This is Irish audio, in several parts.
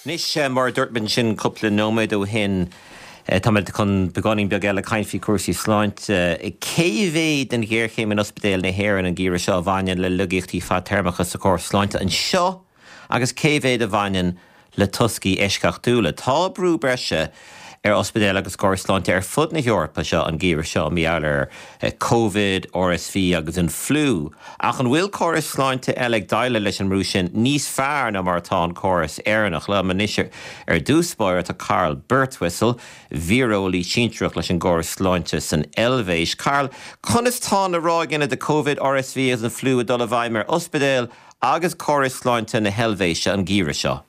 Nis mar dúirtban sin cúpla nóméid ó hin táid chun begáning beag eile caiinfí cuasaí sláint i céhhéad den ggéirchéim in ospidéal na hÉireann an gíire seo bhaineann le lugaíochtaí feadh teirmeachas sa cór sláinte an seo agus céhhéad a bhaineann le toscaí eisceachtúla. Tá brú breise ospidéal agus cór sláinte fud na Eorpa seo an gíire seo meallar COVID, RSV agus an flu. Ach an bhfuil córas sláinte eile daile leis an rú sin níos fearr na mar atá an córas éireannach le manisir dúspáir a Carl Birtwistle, vírólaí síntrach leis an córas sláinte san Elvéis. Carl, chunas tá na ráginine de COVID, RSV agus an flu a dul a bhaid mar ospidéal agus córas sláinte na Helvéise an gíire seo.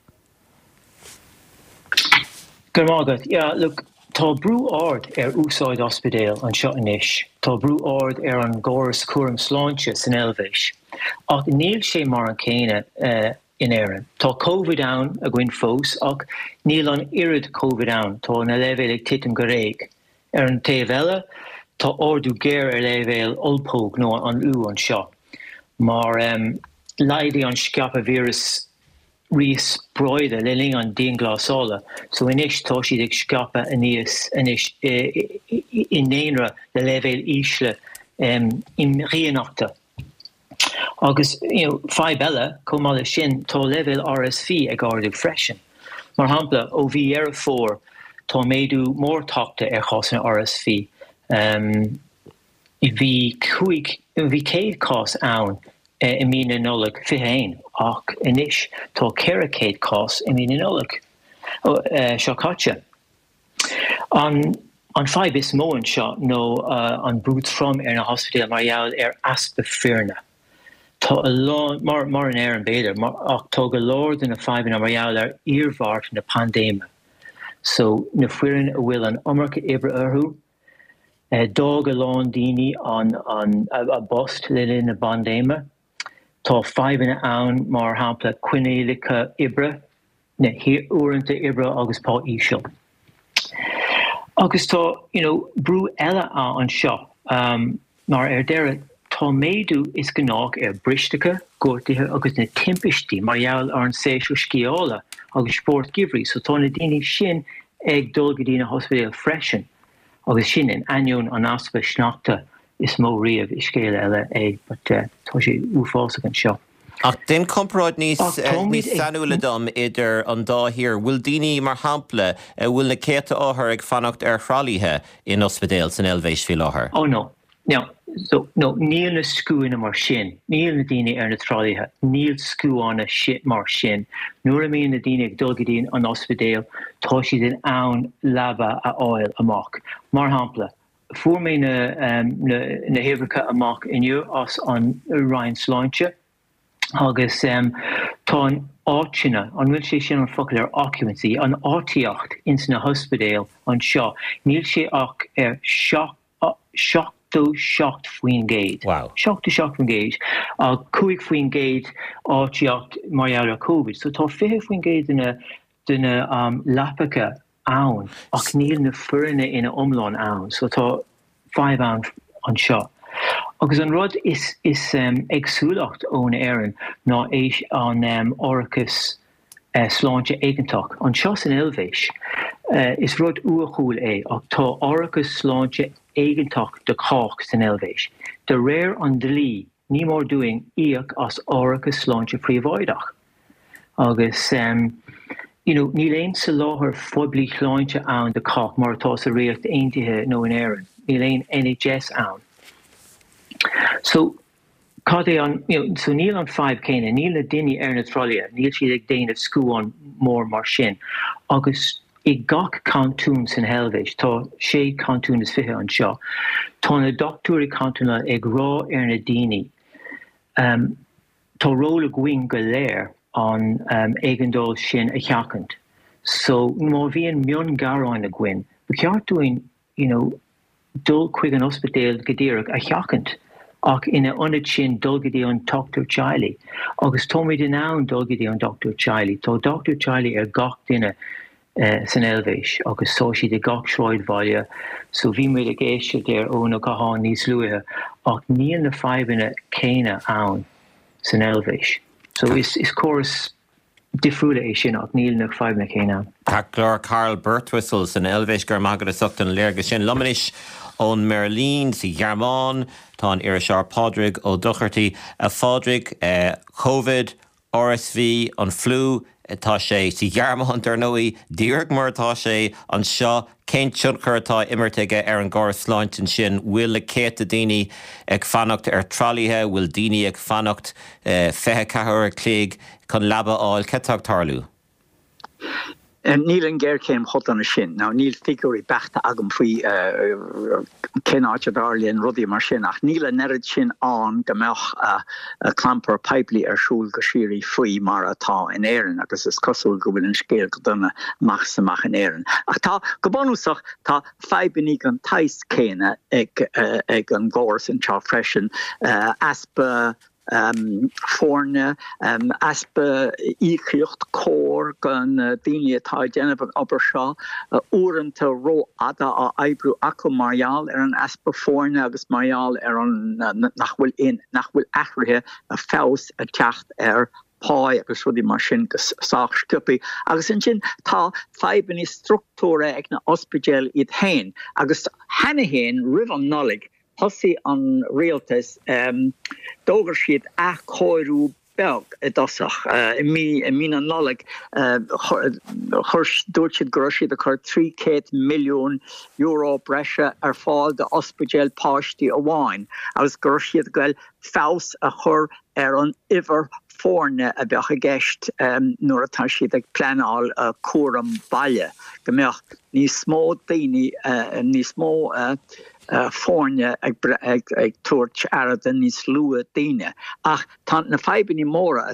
Gurmágad, look, tá brú ard úsáid ospidéal an seo inis. Tá brú ard an góras cuaram sláinte san Elvéis. Ach níl sé mar an céine in éireann. Tá COVID ann a gcuin fós, ach níl an irid COVID ann, tá na leibhéal ag titim go réig. An taobh eile, tá ordú géir leibhéal olpóg nó an an seo. Mar leidí an sceapa vírus rís broide le ling an dín glasála. So inis tá siad ag sceapa inis in néanra le leibhéal ísle in rianachta. Agus, fáib eile, comála sin, tá leibhéal RSV ag ardú freisin. Mar hampla, ó bhí fór, tá méadú mór tachta chás na RSV. Bhí céad cás ann I mín noleg fihéin, ach inis tá ceiricéad cás I mín noleg seo caite. An fáib is móin seo nó an brút from na hospidéal mar gheall aspa fearna. Tá mar an an béidir, ach tá go lár den na fáib mar gheall íormhart na pandéma. So na fuirin a bhfuil an Amarca ibre orthú, dá go lán daoine an a bost le na pandéma. Tá 5 ann mar hampla cuinéalacha ibre, na uaireanta ibre agus pá ísio. Agus tá, brú eile an seo, mar deire tá méadú is gnách bristecha, gortaithe agus na timpistí mar gheall an séisiú sciála agus sport gibhrí, so tá na daoine sin ag dul go dtí na hospidéal freisin, agus sin in aineoin an aspa sneachta is mó riamh is scéile eile but tá sé uafása an seo. Ach den compráid níos sanúla dom idir an dá hir, bhfuil daoine mar hampla bhfuil na céta áthair ag fanacht chralathe in ospidéal san Elvéis fi láthair? Oh no. No, níl na scúine mar sin, níl na daoine na trálathe, níl scúána shit mar sin. Nuair a míon na daoine ag dul go dtí an ospidéal, tá siad in ann labba a áil amach. Mar hampla, fuair mé na héibreacha amach inniu as an Ryan sláinte, agus tá an áitina, an bhfuil sé sin an focail occupancy, an áitiacht ins na hospidéal an seo. Níl sé ach seacht faoin géad. Wow. Seacht faoin géad. A cúig faoin géad áitiacht mar gheall COVID. So tá 5 faoin géad duna lapacha ann, ach níl na fuirne ina omláin ann, so tá 5 ann an seo. Agus an rud is agsúlacht ón éireann ná éis an orchas sláinte éigeantach. An seo san Elvéis is rud uachúil ach tá orchas sláinte éigeantach de chách san Elvéis. De réir an dlí ní mór doing íoc as orchas sláinte príomhaideach. Agus ní léon sa láthair foiblí chláinte ann de chách mar atá sa réocht aontaithe nó in éireann. Ní léon NHS ann. So, so níl an 5 céine, níl na daoine na trolia, níl siad ag déanamh scúán mór mar sin. Agus I gach cantún san Helvéis, tá 6 cantún is fiche an seo. Tá na doctúra cantúna ag rá na daoine. Tá róla gcuin go léir an éigeandál sin a cheachant. So, má bhíon mion garáin a gcuin, ba ceartúin, dul chuig an ospidéal go dtíreach a cheachant. Ach ina onid sin dul go dtí an Dr. Chiley. Agus tóid in ann dul go dtí an Dr. Chiley. Tá Dr. Chiley gach duine san Elvéis, agus só siad gach sráid bhaile, so bhí muid a géiste déir óna cathán níos luathe, ach níl na 5 céine ann san Elvéis. So is chóras difriúla é sin ach níl nach feib na chéine. Taclár Carl Birtwistle san Elvis gur magad a suchtan léirge sin Lomanis ón Merlín sa Ghearmáin tá an Irisar Pádraig ó Docherty a Fádrig COVID, RSV, an flu tá sé sa Ghearmáin ar nóí díorg mar tá sé an seo céint siúrchartá imirteige ar an gáir sláintin sin bhfuil le céit a daoine ag fannacht ar tralaithe bhfuil daoine ag fannacht fethe cethir a cléig chun labba áil ceteach tarlú. Níl an ggéir céim chut an sin. Now níl figurí bechta agam faoi cenáte darlíonn rudí mar sin ach níl an nerid sin an gombeach a clampar peiplí ar siúil go sirí faoi mar atá in éireann agus is cosúil go bhfuil an scéal go duna machsamach in éireann. Ach tá go bonúsach tá feibinnig an tais céine ag an gáras an teo freisin aspa fórne aspa íciocht cór gan daoine atá déanamh an obair seo uaireanta ró ada á oibriú acu marial ar an aspa fórne agus marial ar an nach bhfuil athraithe a fós a teacht ar pái agus rudí mar sin go sách sciupaí agus sin tá feibinní struchtúra ag na ospidéal iad hain agus hena hain rih an nolig Hosí an réaltas dógar siad a choirú beg a dosach mí an nolig churs dúirt siad go siad a chur 3 milliún euro breise ar fáil de ospidéal páistí amháin agus go siad goil fós a chur ar an iver fórne a beach a gceist nuair atá siad ag pleanáil a cuaram baile gombeach ní smó daoine ní smó fórne ag tuairt airad níos lua daoine. Ach tá na feibinní móra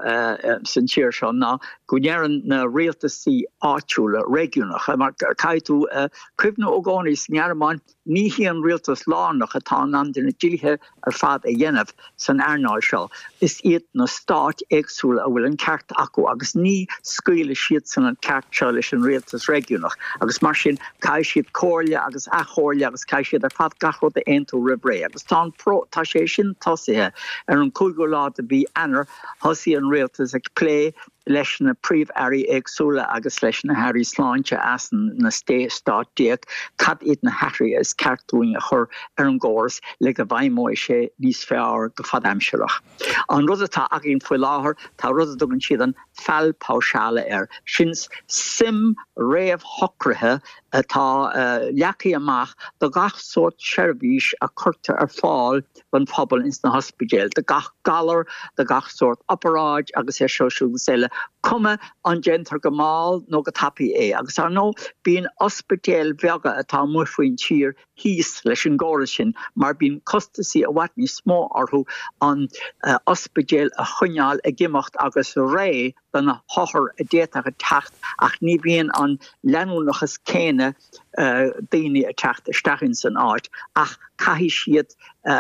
atá san tíir seo ná go ndearann na réaltasaí áitiúla régiúnach mar caiitú cuimhnú ógánaí san Ghearmáin ní híon réaltas lánach atá an duna díalithe ar fad a dhéanamh san airnáil seo. Is iad na stát éagsúla a bhfuil an ceart acu agus ní scaoile siad san an ceart seo leis an réaltas régiúnach agus mar sin cai siad cóirle agus achóirle agus cai siad ar fad gachród a aonú ribré agus tá sé sin tosithe ar an cúigú lá a bhí anar thosaí an réaltas ag lé leis na príomh-airí éagsúla agus leis na hairí sláinte as na stáit cad iad na hairí is ceartúing a chur ar an gáras le go bhaimóid sé níos fearr go fad aimsearach. An rud atá agén faoi láthair tá rud a dugann siad an feallpáisiála ar sin sim réamh hocrathe atá leacaí amach do gach sort seirbhís a chuirte ar fáil ban phobal ins na hospidéal, de gach galar, de gach sort operáid agus é seisiú selle cuma an gentar go máil nó go tapaí é. Agus ar nó bíon ospidéal bheaga atá muoin tír híos leis an gáras sin, mar bíon costasaí a bhaitní smó orthú an ospidéal a chuineáil a gimimecht agus ré dan na hothar a déach a techt ach ní bhíon an leanúnachas céine daoine a techt isteachinn san áit ach caithí siad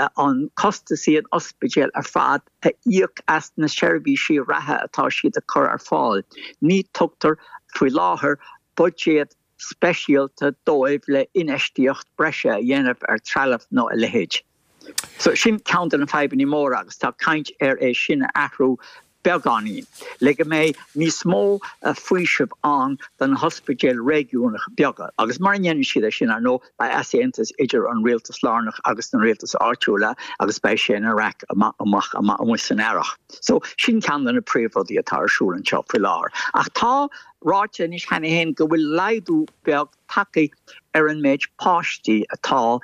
an costasaí an ospidéal ar fad a íoc as na seirbhísí rathe atá siad a chur ar fáil. Ní tugtar faoi láthair budgéad speisialta dóibh le inistíocht breise a dhéanamh ar trealamh nó a lehéid. So sin countan an feibinní móra agus tá caint ar é sin athrú beganí. Le go mé ní smó a fuisih an den hospidéal régiúnach beaga. Agus mar dhéanann siad sin ar nó ba asientas idir an réaltas lánach agus an réaltas áitiúla agus bei sin a raic amach san airach. So sin ceann na príomhrodí atá arsúil an seo faoi láthair. Ach tá ráite níos hena hen go bhfuil leidú beag takeí ar an méid páistí atá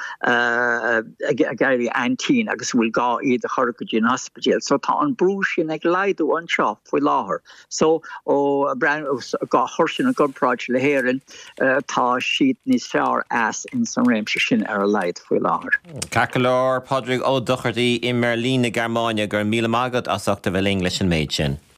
a gaiirí antín agus bhfuil gá iad a chur go dtíon hospidéal. So tá an brú sin ag leidú an seo faoi láthair. So ó gá thuirsin a godpráid le héireann tá siad níos fearr as in san réimse sin ar a leid faoi láthair. Cacalár Pádraig ó Docherty in Merlín na Ghearmáine gur míle mágad asachta bhfuil English an méid sin.